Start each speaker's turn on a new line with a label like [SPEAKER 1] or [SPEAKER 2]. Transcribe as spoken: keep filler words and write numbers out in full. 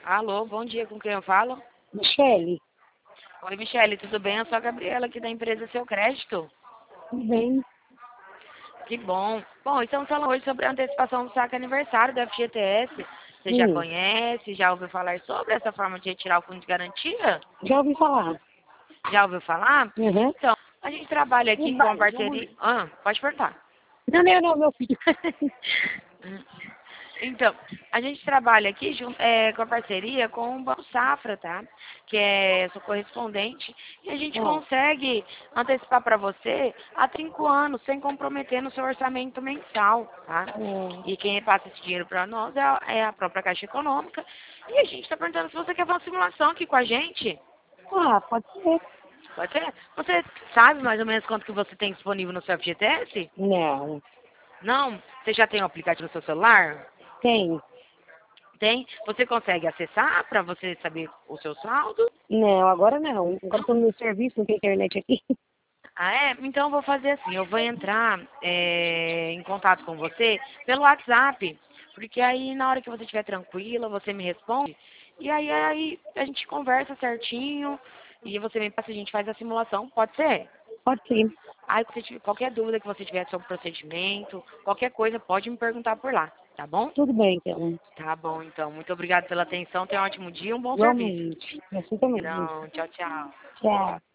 [SPEAKER 1] Alô, bom dia, com quem eu falo?
[SPEAKER 2] Michele,
[SPEAKER 1] Oi, Michele, tudo bem? Eu sou a Gabriela aqui da empresa Seu Crédito.
[SPEAKER 2] tudo bem?
[SPEAKER 1] Que bom. Bom, estamos falando hoje sobre a antecipação do saque aniversário do F G T S. Você já
[SPEAKER 2] Sim,
[SPEAKER 1] conhece, já ouviu falar sobre essa forma de retirar o fundo de garantia?
[SPEAKER 2] já ouvi falar.
[SPEAKER 1] Já ouviu falar?
[SPEAKER 2] Uhum.
[SPEAKER 1] Então, a gente trabalha aqui
[SPEAKER 2] Não
[SPEAKER 1] com a
[SPEAKER 2] vai,
[SPEAKER 1] parceria... Ah, pode perguntar.
[SPEAKER 2] Não, não, não, meu filho.
[SPEAKER 1] Então, a gente trabalha aqui jun- é, com a parceria com o Banco Safra, tá? Que é seu correspondente. E a gente
[SPEAKER 2] Ó,
[SPEAKER 1] consegue antecipar para você há cinco anos, sem comprometer no seu orçamento mensal, tá?
[SPEAKER 2] ó.
[SPEAKER 1] E quem repassa esse dinheiro para nós é a, é a própria Caixa Econômica. E a gente está perguntando se você quer fazer uma simulação aqui com a gente.
[SPEAKER 2] Ah, pode ser.
[SPEAKER 1] Pode ser? Você sabe mais ou menos quanto que você tem disponível no seu F G T S?
[SPEAKER 2] Não,
[SPEAKER 1] Não? Você já tem o aplicativo no seu celular?
[SPEAKER 2] tem.
[SPEAKER 1] Tem? Você consegue acessar para você saber o seu saldo?
[SPEAKER 2] Não, agora não. Agora estou no meu serviço, não tem internet aqui.
[SPEAKER 1] Ah, é? Então eu vou fazer assim, eu vou entrar é, em contato com você pelo WhatsApp, porque aí na hora que você estiver tranquila, você me responde, e aí, aí a gente conversa certinho, e você me passa, a gente faz a simulação, pode ser?
[SPEAKER 2] Pode ser.
[SPEAKER 1] Aí se você tiver- qualquer dúvida que você tiver sobre o procedimento, qualquer coisa, pode me perguntar por lá, tá bom?
[SPEAKER 2] Tudo bem, então.
[SPEAKER 1] Tá bom, então. Muito obrigada pela atenção, tenha um ótimo dia e um bom serviço.
[SPEAKER 2] Igualmente. Você também.
[SPEAKER 1] Então, tchau, tchau.
[SPEAKER 2] Tchau.